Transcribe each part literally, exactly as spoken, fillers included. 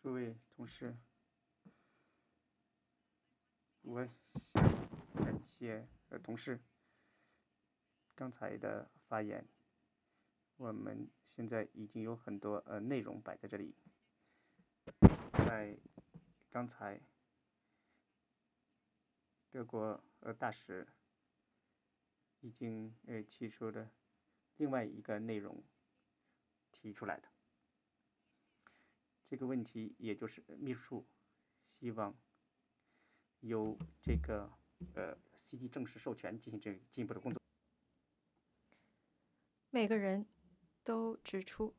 诸位同事，我想感谢呃同事刚才的发言。我们现在已经有很多呃内容摆在这里，在刚才德国呃大使已经呃提出了另外一个内容提出来的这个问题，也就是秘书处希望由这个呃 C D 正式授权进行这进一步的工作。 每个人都指出，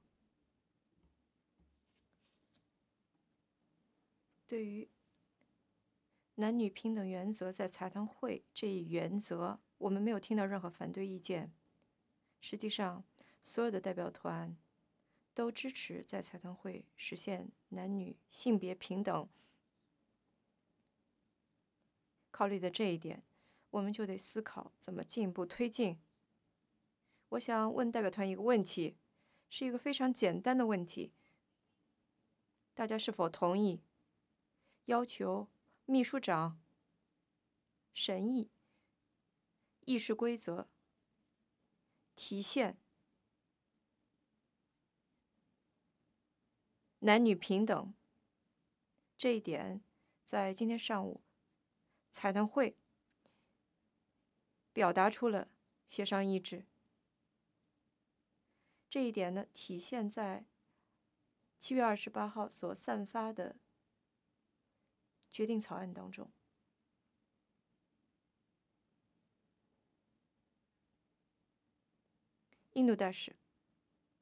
对于男女平等原则在财团会这一原则，我们没有听到任何反对意见。实际上，所有的代表团都支持在财团会实现男女性别平等。考虑的这一点，我们就得思考怎么进一步推进。我想问代表团一个问题，是一个非常简单的问题：大家是否同意要求秘书长审议议事规则，体现男女平等？这一点在今天上午财团会表达出了协商意志。这一点呢，体现在七月二十八号所散发的决定草案当中。印度大使。